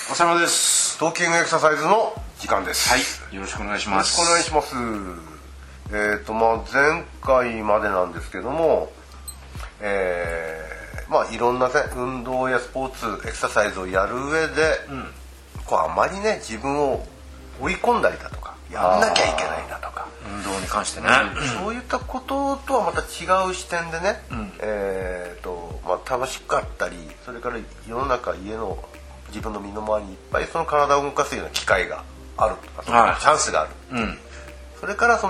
おさまです。 トーキングエクササイズの時間です。 はい、よろしくお願いします。 よろしくお願いします。前回までなんですけども、いろんな、ね、運動やスポーツエクササイズをやる上で、あまりね自分を追い込んだりだとかやんなきゃいけないだとか運動に関してね、 そういったこととはまた違う視点でね、楽しかったり、それから世の中家の自分の身の回りにいっぱいその体を動かすような機会があるとか、チャンスがある、それから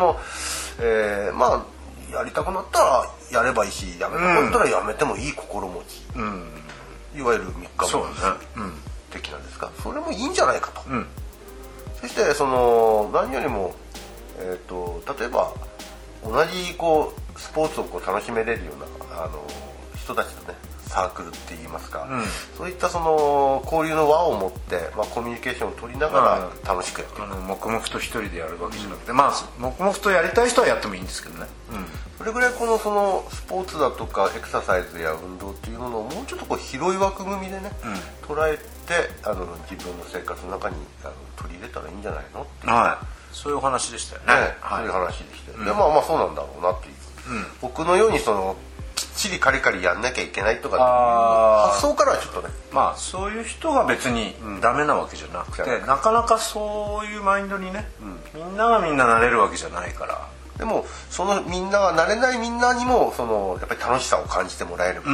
やりたくなったらやればいいし、やめたくなったらやめてもいい心持ち、いわゆる三日坊主的なんですか、それもいいんじゃないかと、そして何よりも、例えば同じスポーツを楽しめれるような人たちとねサークルって言いますか、そういった交流の輪を持って、コミュニケーションを取りながら楽しくやっていく、 黙々と一人でやるわけじゃなくて、黙々とやりたい人はやってもいいんですけどね、 それぐらいそのスポーツだとかエクササイズや運動っていうものをもうちょっと広い枠組みでね、捉えて自分の生活の中に取り入れたらいいんじゃないのっていう、 そういうお話でしたよね。 そういう話でしたよ、でそうなんだろうなっていう、僕のようにきっちりカリカリやんなきゃいけないとかっていう発想からはちょっとね、 そういう人が別にダメなわけじゃなくて、なかなかそういうマインドにね、みんながみんななれるわけじゃないから、 でもみんながなれないみんなにもやっぱり楽しさを感じてもらえるという、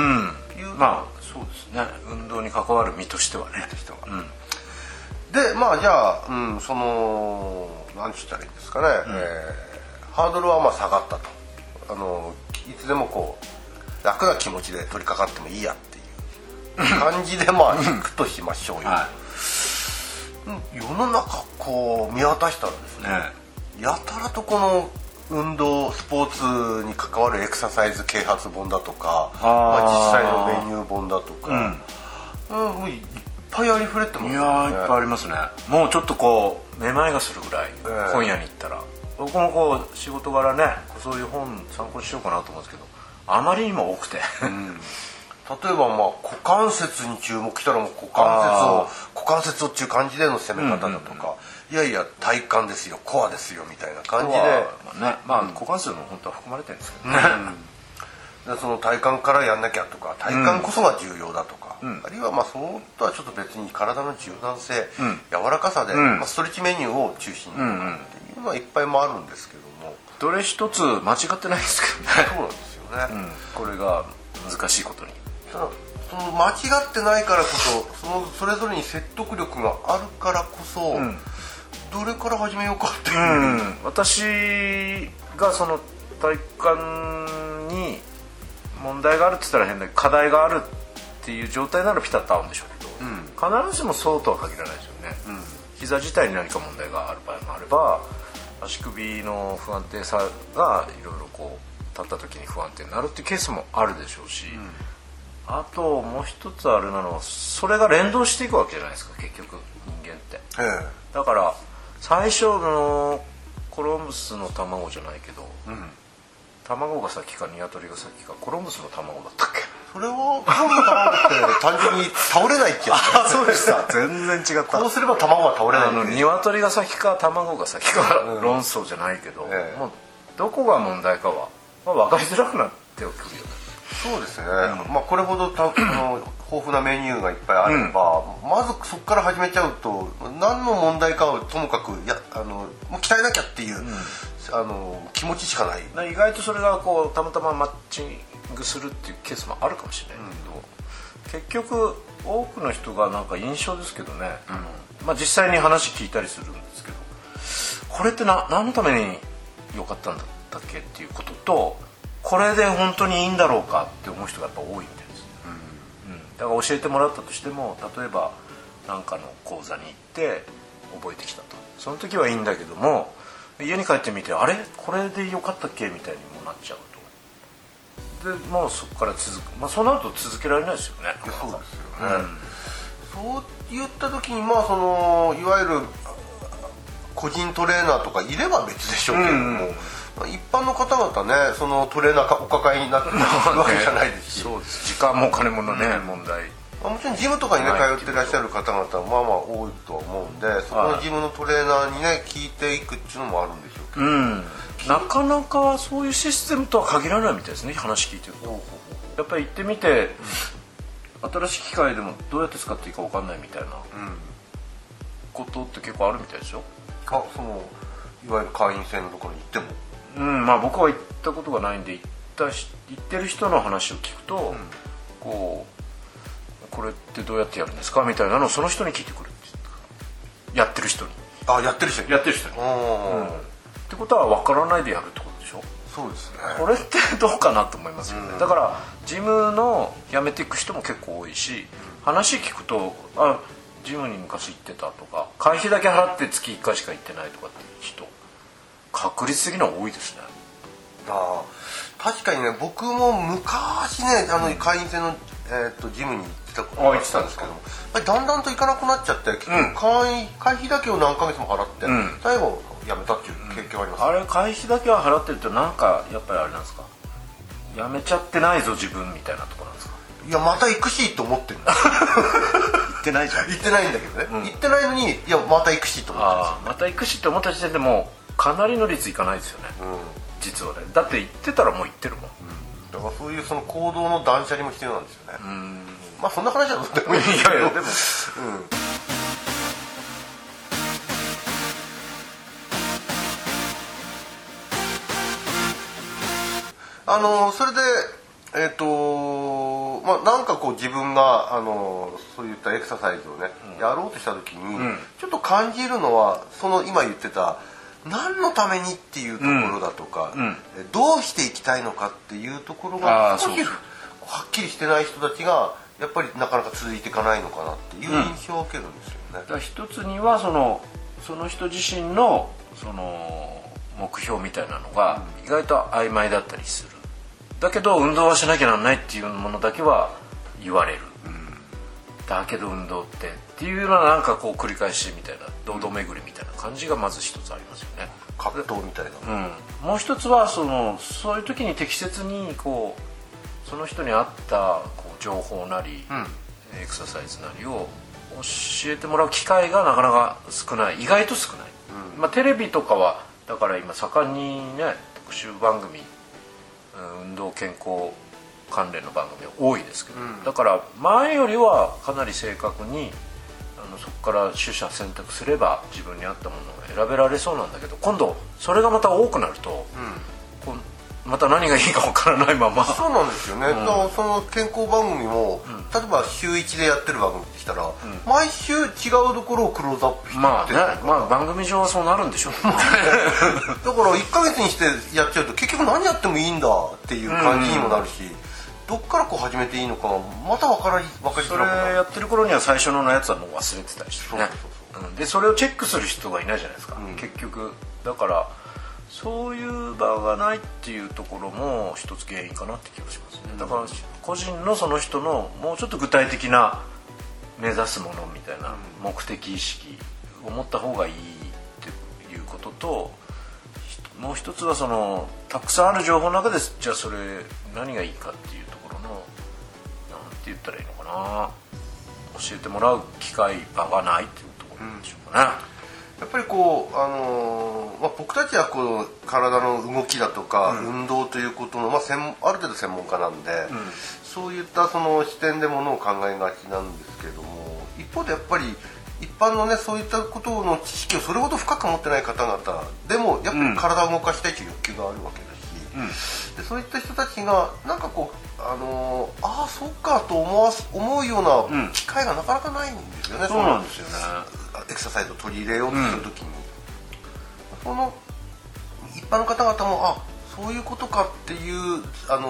そうですね、運動に関わる身としてはね、 でじゃあ、何て言ったらいいんですかね、ハードルは下がったと、いつでも楽な気持ちで取り掛かってもいいやっていう感じでいくとしましょうよ、世の中見渡したらですね、やたらと運動スポーツに関わるエクササイズ啓発本だとか、実際のメニュー本だとか、もういっぱいありふれてますね。 いっぱいありますね。もうちょっとめまいがするぐらい、本屋に行ったら、僕も仕事柄ねそういう本参考にしようかなと思うんですけど、あまりにも多くて、 例えば股関節に注目したら股関節をっていう感じでの攻め方だとか、いやいや体幹ですよ、コアですよみたいな感じで、 股関節も本当は含まれてるんですけどね、 でその体幹からやんなきゃとか、体幹こそが重要だとか、あるいはそうとはちょっと別に体の柔軟性、柔らかさで、ストレッチメニューを中心にっていうのはいっぱいもあるんですけども、 どれ一つ間違ってないですけどね。 そうなんですよね、 これが難しいことに、 間違ってないからこそ、それぞれに説得力があるからこそ、どれから始めようかっていう、 私がその体幹に問題があるって言ったら変だけど、課題があるっていう状態ならピタッと合うんでしょうけど、必ずしもそうとは限らないですよね、膝自体に何か問題がある場合もあれば、足首の不安定さがいろいろ立った時に不安定になるっていうケースもあるでしょうし、あともう一つあれなのは、それが連動していくわけじゃないですか、結局人間って、だから最初のコロンブスの卵じゃないけど、卵が先か鶏が先か、コロンブスの卵だったっけ。 それはコロンブスの卵って単純に倒れないってやつ。 そうでした。全然違った。 こうすれば卵は倒れない。 鶏が先か卵が先か論争じゃないけど、もうどこが問題かは分かりづらくなってくるよね。 そうですね、これほど豊富なメニューがいっぱいあれば、まずそこから始めちゃうと何の問題かをともかくもう鍛えなきゃっていう、気持ちしかない。 意外とそれがたまたまマッチングするっていうケースもあるかもしれないけど、結局多くの人が印象ですけどね、実際に話聞いたりするんですけど、これって何のために良かったんだったっけっていうことと、これで本当にいいんだろうかって思う人がやっぱ多いみたいです、だから教えてもらったとしても、例えば何かの講座に行って覚えてきたと、その時はいいんだけども、家に帰ってみて、あれこれで良かったっけみたいにもなっちゃうと、でそこからそうなると続けられないですよね。 そうですよね、そう言った時にいわゆる個人トレーナーとかいれば別でしょうけれども、一般の方々ね、そのトレーナーお抱えになってるわけじゃないですし、 そうです、時間もお金もね、問題もちろんジムとかにね通ってらっしゃる方々はまあまあ多いとは思うんで、そこのジムのトレーナーにね聞いていくっていうのもあるんでしょうけど、 なかなかそういうシステムとは限らないみたいですね、話聞いてると。やっぱり行ってみて、新しい機械でもどうやって使っていいか分かんないみたいなことって結構あるみたいですよ。 そのいわゆる会員制のところに行っても、 まあ僕は行ったことがないんで、行ってる人の話を聞くと、これってどうやってやるんですかみたいなのをその人に聞いてくるってやってる人に。 やってる人に。 ってことは分からないでやるってことでしょ。 そうですね。 これってどうかなと思いますよね。だからジムの辞めていく人も結構多いし、話聞くとジムに昔行ってたとか、会費だけ払って月1回しか行ってないとかっていう人確率的には多いですね。 確かにね、僕も昔ね会員制の、ジムに行ってたことがあったんですけども、だんだんと行かなくなっちゃって、結局会費だけを何ヶ月も払って、最後辞めたっていう経験があります、 あれ会費だけは払ってるとなんかやっぱりあれなんですか、辞めちゃってないぞ自分みたいなところなんですか。 いやまた行くしと思ってるんだ行ってないじゃん。 行ってないんだけどね、行ってないのにいやまた行くしと思ってるんですよ。 また行くしって思った時点でもうかなりの率いかないですよね、実はね。だって行ってたらもう行ってるもん、 だからそういうその行動の断捨離も必要なんですよね。まあそんな話はどうでもいいですけど、 いやいやでも、 それでなんかこう自分がそういったエクササイズをね、やろうとした時に、ちょっと感じるのはその今言ってた何のためにっていうところだとか、どうしていきたいのかっていうところが少しはっきりしてない人たちがやっぱりなかなか続いていかないのかなっていう印象を受けるんですよね。 だから一つにはその人自身のその目標みたいなのが意外と曖昧だったりする。だけど運動はしなきゃならないっていうものだけは言われる、だけど運動っていうのはなんかこう繰り返しみたいな堂々巡りみたいな感じがまず一つありますよね。 葛藤みたいな、 もう一つはそういう時に適切にこうその人に合ったこう情報なり、エクササイズなりを教えてもらう機会がなかなか少ない、意外と少ない、テレビとかはだから今盛んにね特集番組、運動健康関連の番組が多いですけど、だから前よりはかなり正確にそこから取捨選択すれば自分に合ったものが選べられそうなんだけど、今度それがまた多くなると、また何がいいか分からないまま。 そうなんですよね、その健康番組も、例えば週1でやってる番組ってきたら、毎週違うところをクローズアップして番組上はそうなるんでしょうねだから1ヶ月にしてやっちゃうと結局何やってもいいんだっていう感じにもなるし、どっからこう始めていいのかまた分かりづらくなる。 それやってる頃には最初のやつはもう忘れてたりしてね。でそれをチェックする人がいないじゃないですか、結局。だからそういう場がないっていうところも一つ原因かなって気がしますね。だから個人のその人のもうちょっと具体的な目指すものみたいな目的意識を持った方がいいっていうことと、もう一つはたくさんある情報の中でじゃあそれ何がいいかっていうところのなんて言ったらいいのかな、教えてもらう機会場がないっていうところなんでしょうかね。 やっぱりこう、僕たちはこう体の動きだとか、運動ということの、ある程度専門家なんで、そういったその視点でものを考えがちなんですけれども、一方でやっぱり一般のねそういったことの知識をそれほど深く持ってない方々でもやっぱり体を動かしたいという欲求があるわけだし、でそういった人たちがなんかこうそうかと思うような機会がなかなかないんですよね。 そうなんですよね。 エクササイズを取り入れようとするときに、その一般の方々もそういうことかっていう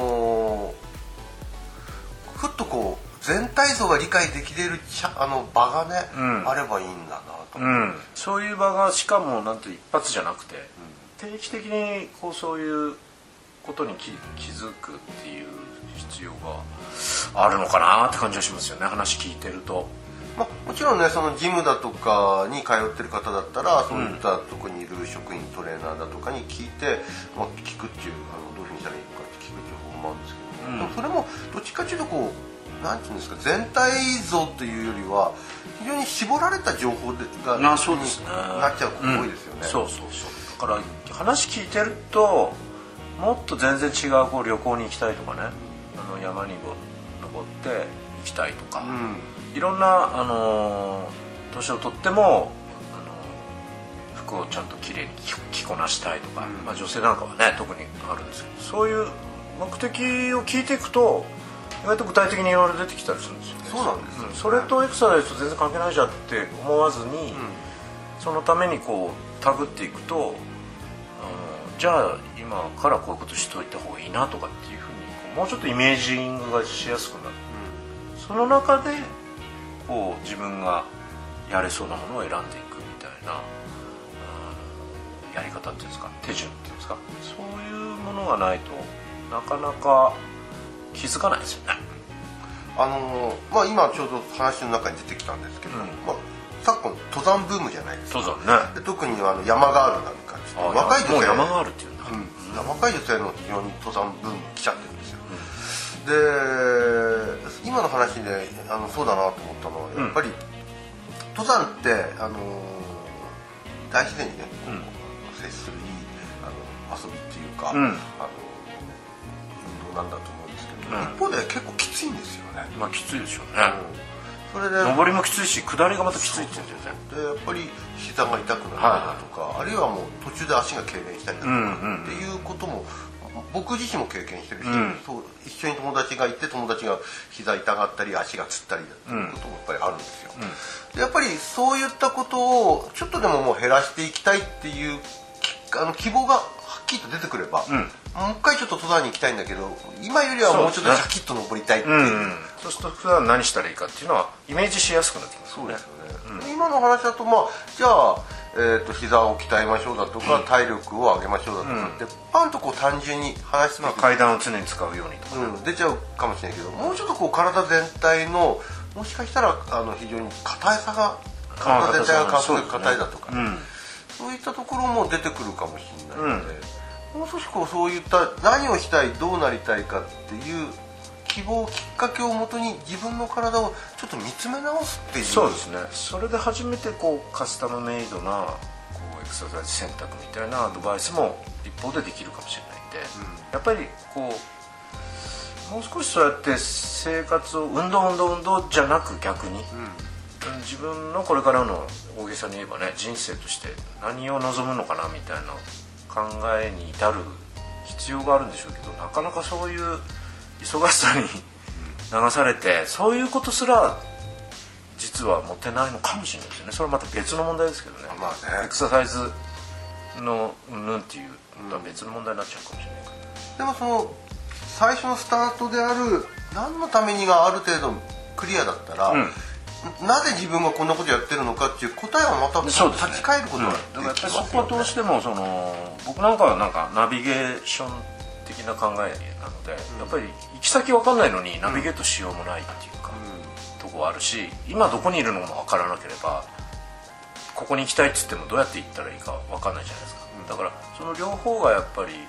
ふっとこう全体像が理解できれる場がね、あればいいんだなと、 そういう場がしかもなんて一発じゃなくて、定期的にこうそういうことに気づくっていう必要があるのかなって感じがしますよね、話聞いてると。 もちろんねそのジムだとかに通ってる方だったら、そういったとこにいる職員トレーナーだとかに聞いて、聞くっていうどういうふうにしたらいいのかって聞くっていう方法もあるんですけど、でもそれもどっちかっていうとこうなんていうんですか、全体像というよりは非常に絞られた情報がそうですね、 なっちゃうこと多いですよね。 そうだから話聞いてるともっと全然違う旅行に行きたいとかね、山に登って行きたいとか、いろんな年をとっても服をちゃんときれいに着こなしたいとか、女性なんかはね特にあるんですけど、そういう目的を聞いていくと意外と具体的にいろいろ出てきたりするんですよね。 そうなんですよね。 それとエクササイズと全然関係ないじゃんって思わずに、そのためにタグっていくと、じゃあ今からこういうことしといた方がいいなとかっていうふうにもうちょっとイメージングがしやすくなる、その中で自分がやれそうなものを選んでいくみたいな、やり方っていうんですか、手順っていうんですか、そういうものがないとなかなか気づかないですよね。 今ちょうど話の中に出てきたんですけど、昨今登山ブームじゃないですか。 登山ね。 で特に山ガールなんか若い女性、 もう山ガールっていうんだ、 若い女性の非常に登山ブーム来ちゃってるんですよ。で今の話でそうだなと思ったのは、やっぱり登山って大自然にね、接するいい遊びっていうか、運動なんだと思うんですけど、一方で結構きついんですよね。 きついでしょうね。 それで上りもきついし下りがまたきついって言うんだよね。 でやっぱり膝が痛くなったりだとか、あるいはもう途中で足が痙攣したりだとかっていうことも僕自身も経験してるし、一緒に友達がいて友達が膝痛がったり足がつったりだということもやっぱりあるんですよ。でやっぱりそういったことをちょっとでももう減らしていきたいっていう希望がはっきりと出てくれば、もう一回ちょっと登山に行きたいんだけど今よりはもうちょっとシャキッと登りたいっていう、 そうすると普段何したらいいかっていうのはイメージしやすくなってきますね。 そうですよね。今の話だとじゃあ膝を鍛えましょうだとか、体力を上げましょうだとかってパンと単純に話して階段を常に使うようにとか、 出ちゃうかもしれないけど、もうちょっと体全体のもしかしたら非常に硬さが体全体が硬いだとか、そういったところも出てくるかもしれないので、もう少しそういった何をしたいどうなりたいかっていう希望きっかけをもとに自分の体をちょっと見つめ直すっていう。 そうですね。それで初めてカスタムメイドなエクササイズ選択みたいなアドバイスも一方でできるかもしれないんで、やっぱりもう少しそうやって生活を運動じゃなく逆に、自分のこれからの大げさに言えばね、人生として何を望むのかなみたいな考えに至る必要があるんでしょうけど、なかなかそういう忙しさに流されてそういうことすら実は持てないのかもしれないですよね。それはまた別の問題ですけどね。エクササイズのっていうのは別の問題になっちゃうかもしれないでもその最初のスタートである何のためにがある程度クリアだったら、なぜ自分がこんなことやってるのかっていう答えはまた立ち返ることができますよね。 だからやっぱりそこはどうしても僕なんかはナビゲーション的な考えなので、やっぱり行き先分かんないのにナビゲートしようもないっていうか、とこあるし、今どこにいるのも分からなければここに行きたいって言ってもどうやって行ったらいいか分かんないじゃないですか。だからその両方がやっぱり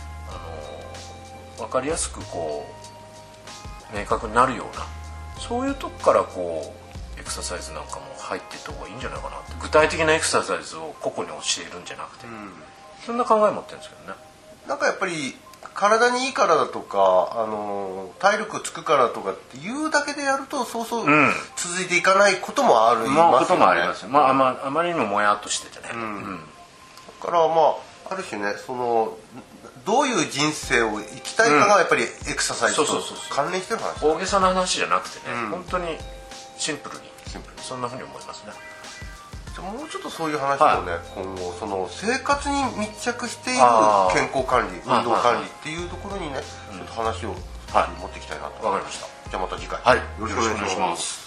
分かりやすく明確になるような、そういうとこからエクササイズなんかも入っていった方がいいんじゃないかなって。具体的なエクササイズを個々に教えるんじゃなくて、そんな考え持ってるんですけどね。 なんかやっぱり体にいいからだとか体力つくからとかっていうだけでやるとそう続いていかないこともあることもありますよ。あまりにももやっとしててね、 だからある種ね、どういう人生を生きたいかがやっぱりエクササイズと関連してる話。 大げさな話じゃなくてね、本当にシンプルにそんなふうに思いますね。 じゃあもうちょっとそういう話をね、今後生活に密着している健康管理、運動管理っていうところにね、ちょっと話を持っていきたいなと。 わかりました。 じゃあまた次回、 はい、 よろしくお願いします。